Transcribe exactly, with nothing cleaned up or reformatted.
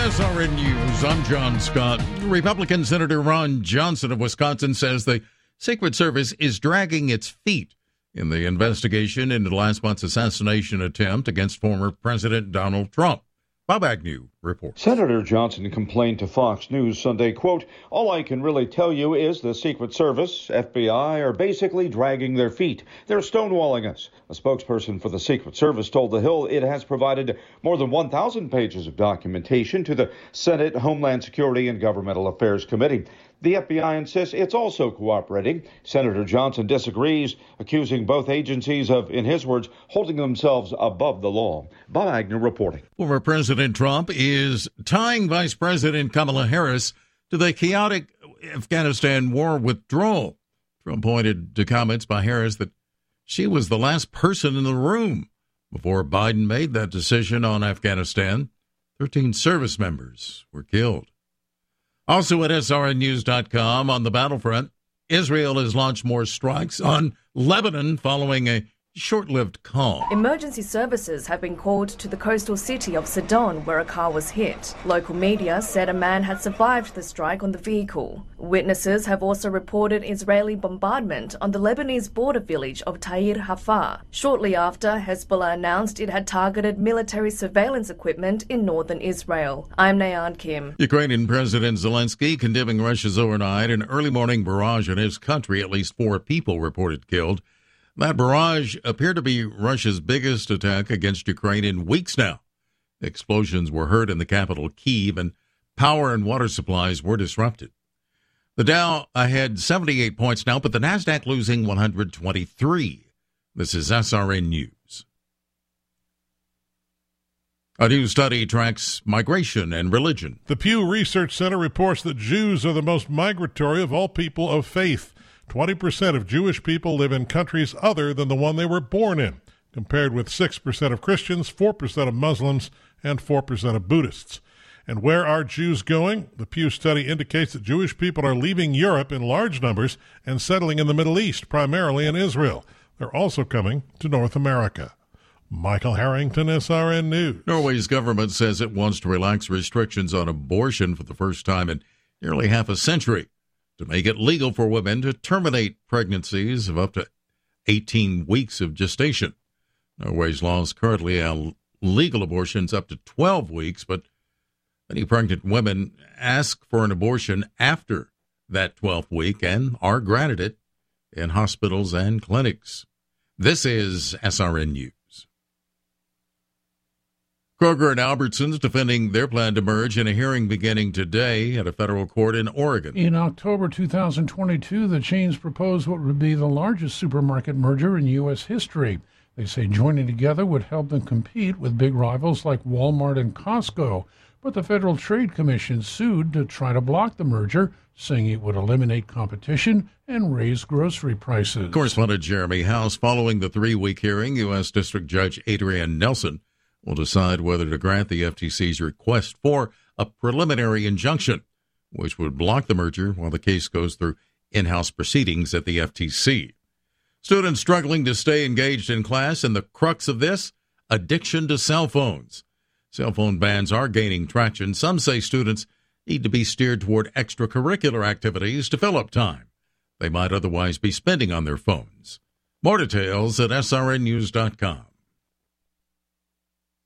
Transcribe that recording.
S R N News, I'm John Scott. Republican Senator Ron Johnson of Wisconsin says the Secret Service is dragging its feet in the investigation into last month's assassination attempt against former President Donald Trump. Bob Agnew reports. Senator Johnson complained to Fox News Sunday, quote, "All I can really tell you is the Secret Service, F B I, are basically dragging their feet. They're stonewalling us." A spokesperson for the Secret Service told The Hill it has provided more than one thousand pages of documentation to the Senate Homeland Security and Governmental Affairs Committee. The F B I insists it's also cooperating. Senator Johnson disagrees, accusing both agencies of, in his words, holding themselves above the law. Bob Agnew reporting. Former President Trump is tying Vice President Kamala Harris to the chaotic Afghanistan war withdrawal. Trump pointed to comments by Harris that she was the last person in the room before Biden made that decision on Afghanistan. Thirteen service members were killed. Also at S R N news dot com, on the battlefront, Israel has launched more strikes on Lebanon following a short-lived calm. Emergency services have been called to the coastal city of Sidon, where a car was hit. Local media said a man had survived the strike on the vehicle. Witnesses have also reported Israeli bombardment on the Lebanese border village of Ta'ir Hafar. Shortly after, Hezbollah announced it had targeted military surveillance equipment in northern Israel. I'm Nayan Kim. Ukrainian President Zelensky condemning Russia's overnight and early morning barrage in his country. At least four people reported killed. That barrage appeared to be Russia's biggest attack against Ukraine in weeks now. Explosions were heard in the capital, Kyiv, and power and water supplies were disrupted. The Dow ahead seventy-eight points now, but the Nasdaq losing one hundred twenty-three. This is S R N News. A new study tracks migration and religion. The Pew Research Center reports that Jews are the most migratory of all people of faith. twenty percent of Jewish people live in countries other than the one they were born in, compared with six percent of Christians, four percent of Muslims, and four percent of Buddhists. And where are Jews going? The Pew study indicates that Jewish people are leaving Europe in large numbers and settling in the Middle East, primarily in Israel. They're also coming to North America. Michael Harrington, S R N News. Norway's government says it wants to relax restrictions on abortion for the first time in nearly half a century, to make it legal for women to terminate pregnancies of up to eighteen weeks of gestation. Norway's laws currently allow legal abortions up to twelve weeks, but many pregnant women ask for an abortion after that twelfth week and are granted it in hospitals and clinics. This is S R N News. Kroger and Albertsons defending their plan to merge in a hearing beginning today at a federal court in Oregon. In October two thousand twenty-two, the chains proposed what would be the largest supermarket merger in U S history. They say joining together would help them compete with big rivals like Walmart and Costco. But the Federal Trade Commission sued to try to block the merger, saying it would eliminate competition and raise grocery prices. Correspondent Jeremy House. Following the three-week hearing, U S. District Judge Adrienne Nelson will decide whether to grant the F T C's request for a preliminary injunction, which would block the merger while the case goes through in-house proceedings at the F T C. Students struggling to stay engaged in class, and the crux of this, addiction to cell phones. Cell phone bans are gaining traction. Some say students need to be steered toward extracurricular activities to fill up time they might otherwise be spending on their phones. More details at S R N news dot com.